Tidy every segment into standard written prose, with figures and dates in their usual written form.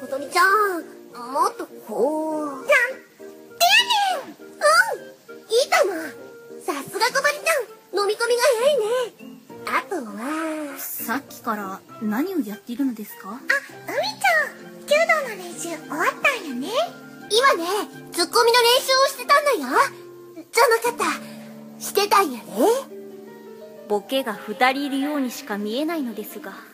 ことりちゃん、もっとこう。なんてやねん。いいかも。さすがことりちゃん、飲み込みが早いね。あとはさっきから何をやっているのですか？ あ、海ちゃん、弓道の練習終わったんよね。 今ね、ツッコミの練習をしてたんだよ。じゃなかった。してたんやね。 ボケが2人いるようにしか見えないのですが。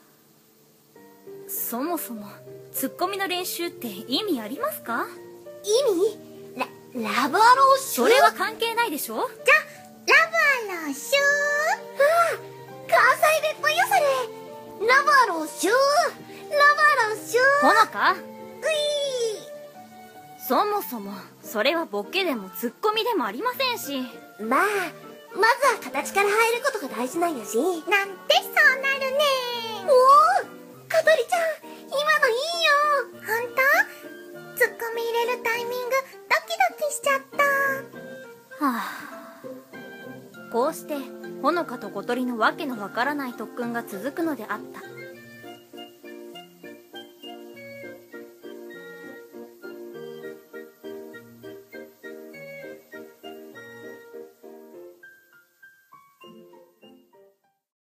そもそもツッコミの練習って意味ありますか？ 意味？ラブアローシュー。 それは関係ないでしょ。 じゃ、ラブアローシュ関西弁っぽいよそれ。ラブアローシュー。ラブアローシュー。 ほのか？そもそもそれはボケでもツッコミでもありませんし。 まずは形から入ることが大事なんやし。 なんてそうなるね。 おお、かとりちゃん、今のいいよ。 ほんと？ツッコミ入れるタイミングドキドキしちゃった。 はあ、こうしてほのかと小鳥のわけのわからない特訓が続くのであった。